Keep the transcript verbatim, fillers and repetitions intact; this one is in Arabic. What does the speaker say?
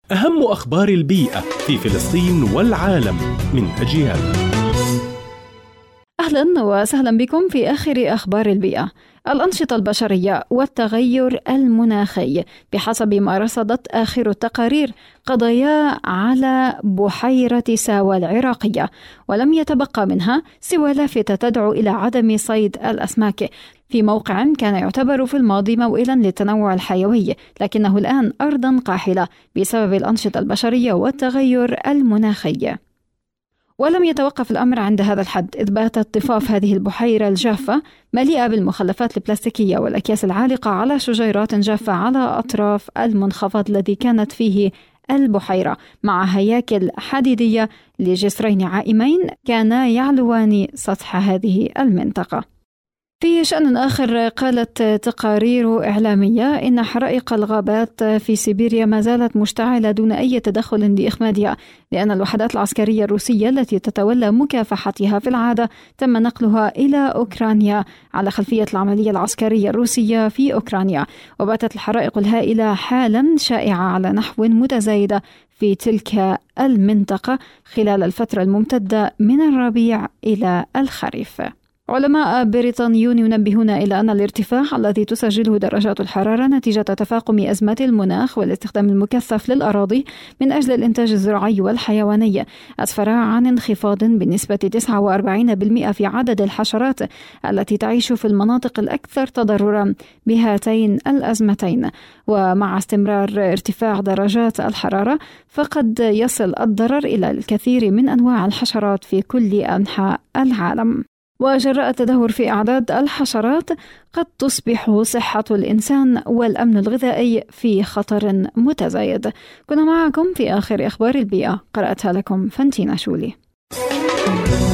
أهم أخبار البيئة في فلسطين والعالم من أجيال. أهلا وسهلا بكم في آخر أخبار البيئة. الأنشطة البشرية والتغير المناخي. بحسب ما رصدت آخر التقارير قضايا على بحيرة ساوى العراقية، ولم يتبقى منها سوى لافتة تدعو إلى عدم صيد الأسماك في موقع كان يعتبر في الماضي موئلا للتنوع الحيوي، لكنه الآن أرضا قاحلة بسبب الأنشطة البشرية والتغير المناخي. ولم يتوقف الأمر عند هذا الحد، إذ باتت ضفاف هذه البحيرة الجافة مليئة بالمخلفات البلاستيكية والأكياس العالقة على شجيرات جافة على أطراف المنخفض الذي كانت فيه البحيرة، مع هياكل حديدية لجسرين عائمين كانا يعلوان سطح هذه المنطقة. في شأن آخر، قالت تقارير إعلامية إن حرائق الغابات في سيبيريا ما زالت مشتعلة دون أي تدخل لإخمادها، لأن الوحدات العسكرية الروسية التي تتولى مكافحتها في العادة تم نقلها إلى أوكرانيا على خلفية العملية العسكرية الروسية في أوكرانيا. وباتت الحرائق الهائلة حالا شائعة على نحو متزايدة في تلك المنطقة خلال الفترة الممتدة من الربيع إلى الخريف. علماء بريطانيون ينبهون إلى أن الارتفاع الذي تسجله درجات الحرارة نتيجة تفاقم أزمة المناخ والاستخدام المكثف للأراضي من أجل الإنتاج الزراعي والحيواني أسفر عن انخفاض بنسبة تسعة وأربعين بالمئة في عدد الحشرات التي تعيش في المناطق الأكثر تضررا بهاتين الأزمتين. ومع استمرار ارتفاع درجات الحرارة فقد يصل الضرر إلى الكثير من أنواع الحشرات في كل أنحاء العالم. وجراء التدهور في أعداد الحشرات قد تصبح صحة الإنسان والأمن الغذائي في خطر متزايد. كنا معكم في آخر أخبار البيئة، قرأتها لكم فانتينا شولي.